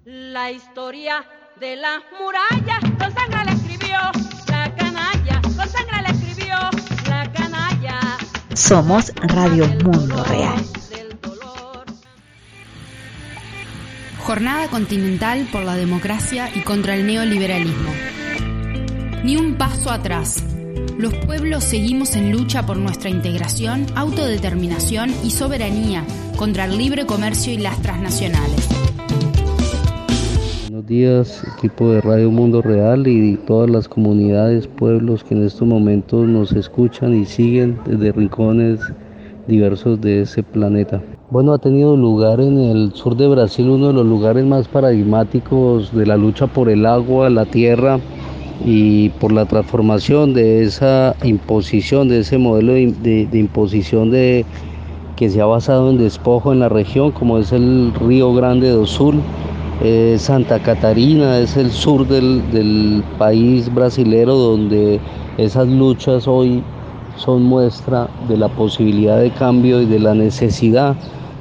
La historia de las murallas con sangre la escribió la canalla, con sangre la escribió la canalla. Somos Radio Mundo Real. Jornada Continental por la Democracia y contra el Neoliberalismo. Ni un paso atrás. Los pueblos seguimos en lucha por nuestra integración, autodeterminación y soberanía contra el libre comercio y las transnacionales. Buenos días, equipo de Radio Mundo Real y todas las comunidades, pueblos que en estos momentos nos escuchan y siguen desde rincones diversos de ese planeta. Bueno, ha tenido lugar en el sur de Brasil uno de los lugares más paradigmáticos de la lucha por el agua, la tierra y por la transformación de esa imposición, de ese modelo de imposición que se ha basado en despojo en la región, como es el Río Grande do Sul. Santa Catarina es el sur del país brasilero, donde esas luchas hoy son muestra de la posibilidad de cambio y de la necesidad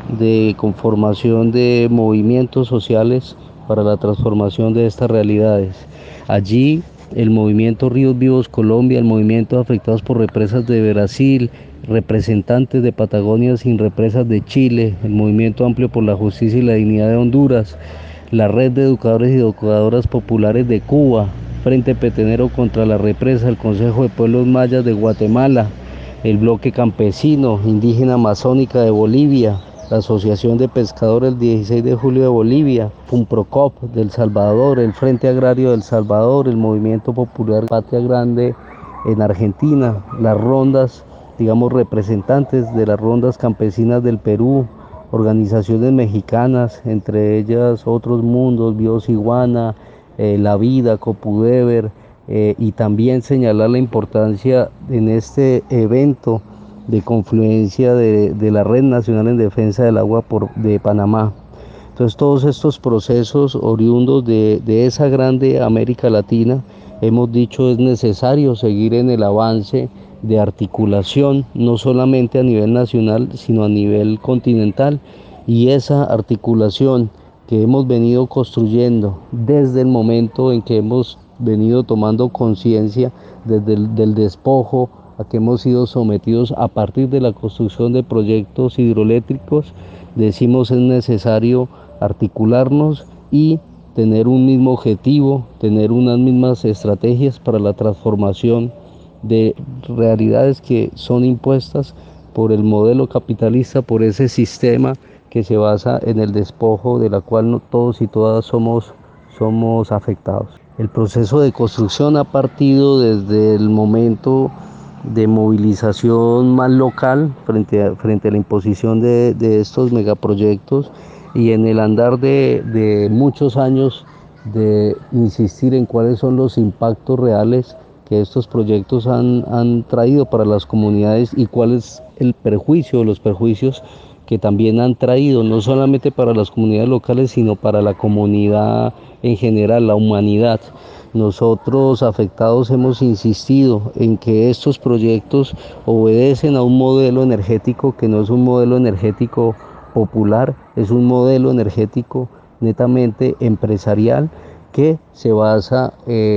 de conformación de movimientos sociales para la transformación de estas realidades. Allí el movimiento Ríos Vivos Colombia, el movimiento Afectados por Represas de Brasil, representantes de Patagonia Sin Represas de Chile, el movimiento Amplio por la Justicia y la Dignidad de Honduras, la red de educadores y educadoras populares de Cuba, Frente Petenero contra la Represa, el Consejo de Pueblos Mayas de Guatemala, el Bloque Campesino Indígena Amazónica de Bolivia, la Asociación de Pescadores del 16 de julio de Bolivia, FUNPROCOP del Salvador, el Frente Agrario del Salvador, el Movimiento Popular Patria Grande en Argentina, las rondas, representantes de las rondas campesinas del Perú, organizaciones mexicanas, entre ellas Otros Mundos, Bios Iguana, La Vida, Copudeber, y también señalar la importancia en este evento de confluencia de la Red Nacional en Defensa del Agua de Panamá. Entonces todos estos procesos oriundos de esa grande América Latina, hemos dicho es necesario seguir en el avance de articulación, no solamente a nivel nacional, sino a nivel continental, y esa articulación que hemos venido construyendo desde el momento en que hemos venido tomando conciencia desde del despojo a que hemos sido sometidos a partir de la construcción de proyectos hidroeléctricos, decimos es necesario articularnos y tener un mismo objetivo, tener unas mismas estrategias para la transformación de realidades que son impuestas por el modelo capitalista, por ese sistema que se basa en el despojo de la cual no todos y todas somos afectados. El proceso de construcción ha partido desde el momento de movilización más local frente a la imposición de estos megaproyectos y en el andar de muchos años de insistir en cuáles son los impactos reales que estos proyectos han traído para las comunidades y cuál es el perjuicio, los perjuicios que también han traído, no solamente para las comunidades locales, sino para la comunidad en general, la humanidad. Nosotros afectados hemos insistido en que estos proyectos obedecen a un modelo energético que no es un modelo energético popular, es un modelo energético netamente empresarial, que se basa,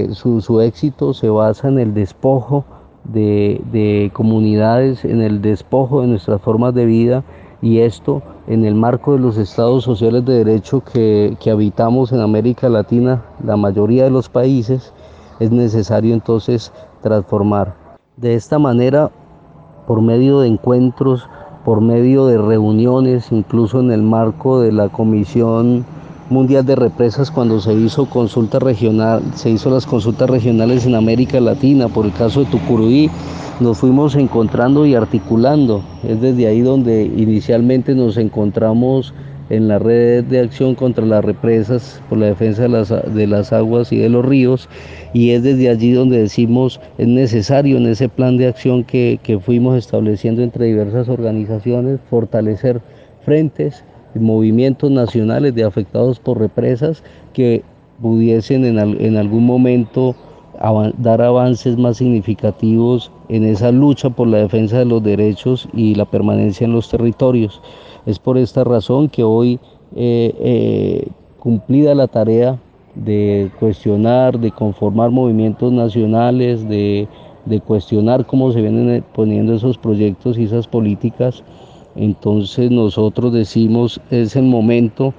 su éxito se basa en el despojo de comunidades, en el despojo de nuestras formas de vida, y esto en el marco de los estados sociales de derecho que habitamos en América Latina, la mayoría de los países, es necesario entonces transformar. De esta manera, por medio de encuentros, por medio de reuniones, incluso en el marco de la Comisión Mundial de Represas, cuando se hizo las consultas regionales en América Latina por el caso de Tucuruí, nos fuimos encontrando y articulando. Es desde ahí donde inicialmente nos encontramos en la red de acción contra las represas por la defensa de las aguas y de los ríos, y es desde allí donde decimos es necesario en ese plan de acción que fuimos estableciendo entre diversas organizaciones fortalecer frentes, movimientos nacionales de afectados por represas que pudiesen en algún momento dar avances más significativos en esa lucha por la defensa de los derechos y la permanencia en los territorios. Es por esta razón que hoy cumplida la tarea de cuestionar, de conformar movimientos nacionales, de cuestionar cómo se vienen poniendo esos proyectos y esas políticas, entonces nosotros decimos es el momento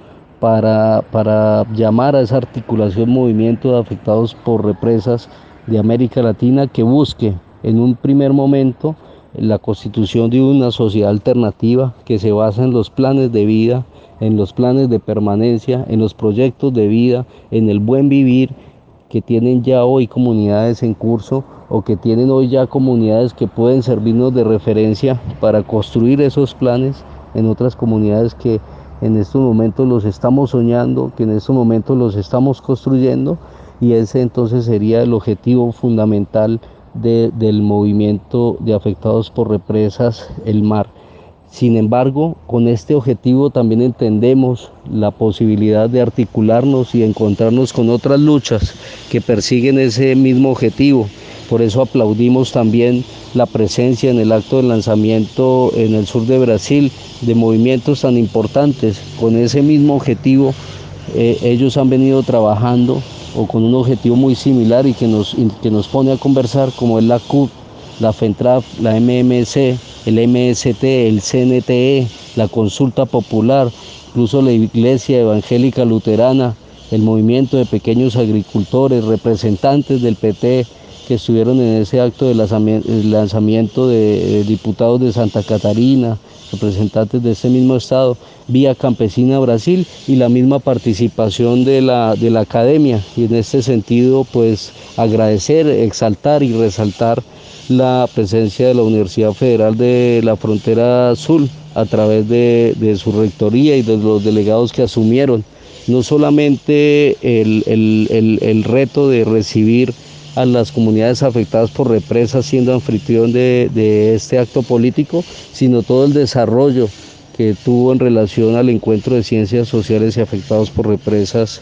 para llamar a esa articulación movimiento de afectados por represas de América Latina que busque en un primer momento la constitución de una sociedad alternativa que se basa en los planes de vida, en los planes de permanencia, en los proyectos de vida, en el buen vivir que tienen ya hoy comunidades en curso o que tienen hoy ya comunidades que pueden servirnos de referencia para construir esos planes en otras comunidades que en estos momentos los estamos soñando, que en estos momentos los estamos construyendo, y ese entonces sería el objetivo fundamental del movimiento de afectados por represas, el MAR. Sin embargo, con este objetivo también entendemos la posibilidad de articularnos y encontrarnos con otras luchas que persiguen ese mismo objetivo. Por eso aplaudimos también la presencia en el acto de lanzamiento en el sur de Brasil de movimientos tan importantes con ese mismo objetivo. Ellos han venido trabajando o con un objetivo muy similar y que nos pone a conversar, como es la CUT, la FENTRAF, la MMC, el MST, el CNTE, la Consulta Popular, incluso la Iglesia Evangélica Luterana, el movimiento de pequeños agricultores, representantes del PT que estuvieron en ese acto de lanzamiento de diputados de Santa Catarina, representantes de ese mismo estado, Vía Campesina Brasil, y la misma participación de la academia. Y en este sentido, pues agradecer, exaltar y resaltar la presencia de la Universidad Federal de la Frontera Sur a través de su rectoría y de los delegados que asumieron no solamente el reto de recibir a las comunidades afectadas por represas siendo anfitrión de este acto político, sino todo el desarrollo que tuvo en relación al encuentro de ciencias sociales y afectados por represas,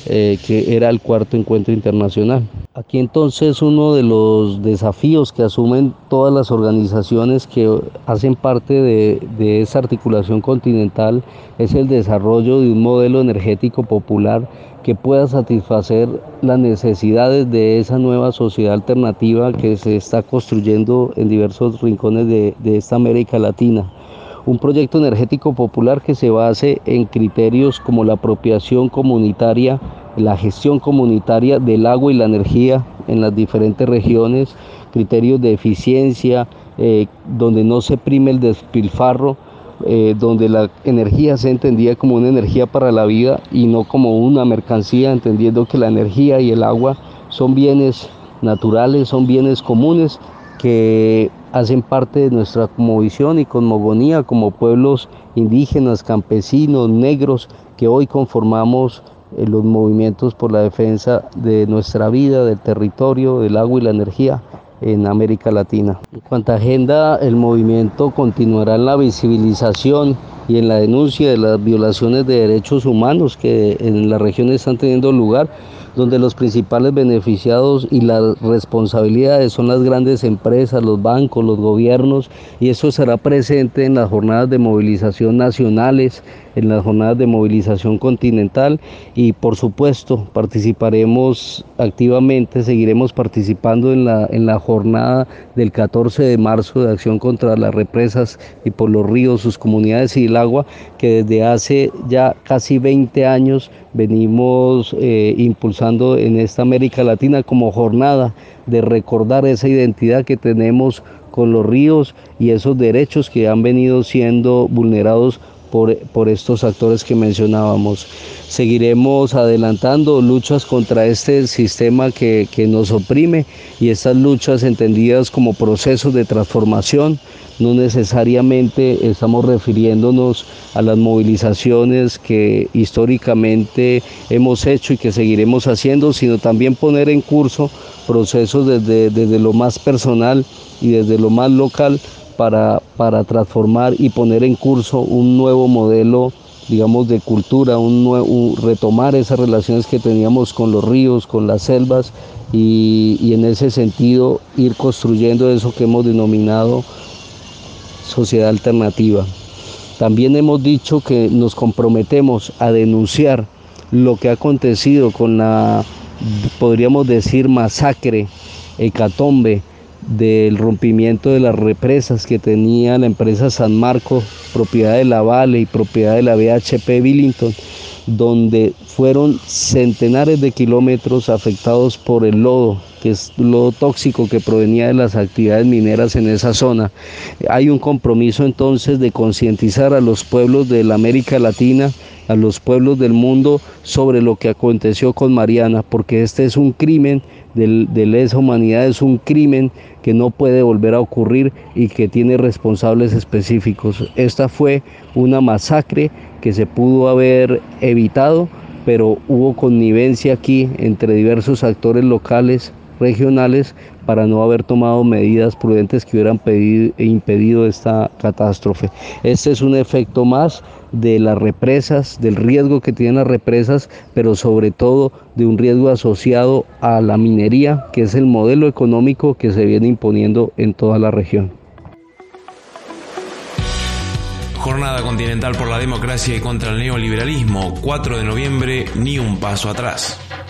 que era el cuarto encuentro internacional. Aquí entonces uno de los desafíos que asumen todas las organizaciones que hacen parte de esa articulación continental es el desarrollo de un modelo energético popular que pueda satisfacer las necesidades de esa nueva sociedad alternativa que se está construyendo en diversos rincones de esta América Latina. Un proyecto energético popular que se base en criterios como la apropiación comunitaria, la gestión comunitaria del agua y la energía en las diferentes regiones, criterios de eficiencia, donde no se prime el despilfarro, donde la energía sea entendida como una energía para la vida y no como una mercancía, entendiendo que la energía y el agua son bienes naturales, son bienes comunes que hacen parte de nuestra cosmovisión y cosmogonía como pueblos indígenas, campesinos, negros, que hoy conformamos los movimientos por la defensa de nuestra vida, del territorio, del agua y la energía en América Latina. En cuanto a agenda, el movimiento continuará en la visibilización y en la denuncia de las violaciones de derechos humanos que en la región están teniendo lugar, donde los principales beneficiados y las responsabilidades son las grandes empresas, los bancos, los gobiernos, y eso será presente en las jornadas de movilización nacionales, en las jornadas de movilización continental, y por supuesto participaremos activamente, seguiremos participando en la jornada del 14 de marzo de acción contra las represas y por los ríos, sus comunidades y el agua, que desde hace ya casi 20 años venimos impulsando en esta América Latina como jornada de recordar esa identidad que tenemos con los ríos y esos derechos que han venido siendo vulnerados por estos actores que mencionábamos. Seguiremos adelantando luchas contra este sistema que nos oprime, y estas luchas entendidas como procesos de transformación. No necesariamente estamos refiriéndonos a las movilizaciones que históricamente hemos hecho y que seguiremos haciendo, sino también poner en curso procesos desde lo más personal y desde lo más local para transformar y poner en curso un nuevo modelo, digamos, de cultura, retomar esas relaciones que teníamos con los ríos, con las selvas, y en ese sentido ir construyendo eso que hemos denominado sociedad alternativa. También hemos dicho que nos comprometemos a denunciar lo que ha acontecido con la, podríamos decir, masacre, hecatombe del rompimiento de las represas que tenía la empresa San Marcos, propiedad de la Vale y propiedad de la BHP Billington, donde fueron centenares de kilómetros afectados por el lodo, que es lodo tóxico que provenía de las actividades mineras en esa zona. Hay un compromiso entonces de concientizar a los pueblos de la América Latina, a los pueblos del mundo, sobre lo que aconteció con Mariana, porque este es un crimen de lesa humanidad, es un crimen que no puede volver a ocurrir y que tiene responsables específicos. Esta fue una masacre que se pudo haber evitado, pero hubo connivencia aquí entre diversos actores locales, regionales, para no haber tomado medidas prudentes que hubieran impedido esta catástrofe. Este es un efecto más de las represas, del riesgo que tienen las represas, pero sobre todo de un riesgo asociado a la minería, que es el modelo económico que se viene imponiendo en toda la región. Jornada Continental por la Democracia y contra el Neoliberalismo, 4 de noviembre, ni un paso atrás.